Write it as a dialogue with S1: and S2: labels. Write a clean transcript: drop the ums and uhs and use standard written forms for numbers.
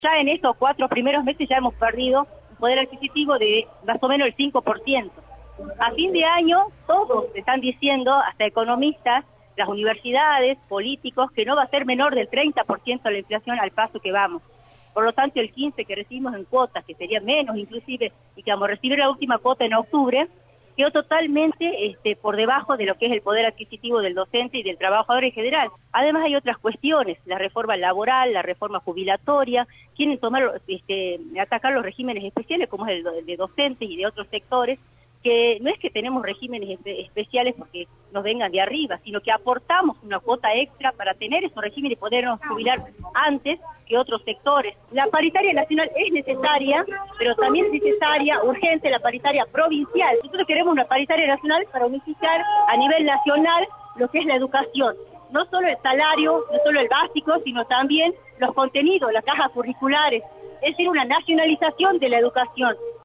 S1: Ya en estos 4 primeros meses ya hemos perdido un poder adquisitivo de más o menos el 5%. A fin de año todos están diciendo, hasta economistas, las universidades, políticos, que no va a ser menor del 30% la inflación al paso que vamos. Por lo tanto, el 15% que recibimos en cuotas, que sería menos inclusive, y que vamos a recibir la última cuota en octubre, quedó totalmente por debajo de lo que es el poder adquisitivo del docente y del trabajador en general. Además hay otras cuestiones, la reforma laboral, la reforma jubilatoria, quieren atacar los regímenes especiales como es el de docentes y de otros sectores, que no es que tenemos regímenes especiales porque nos vengan de arriba, sino que aportamos una cuota extra para tener esos regímenes y podernos jubilar antes que otros sectores. La paritaria nacional es necesaria, pero también es necesaria, urgente, la paritaria provincial. Nosotros queremos una paritaria nacional para unificar a nivel nacional lo que es la educación. No solo el salario, no solo el básico, sino también los contenidos, las cajas curriculares. Es decir, una nacionalización de la educación.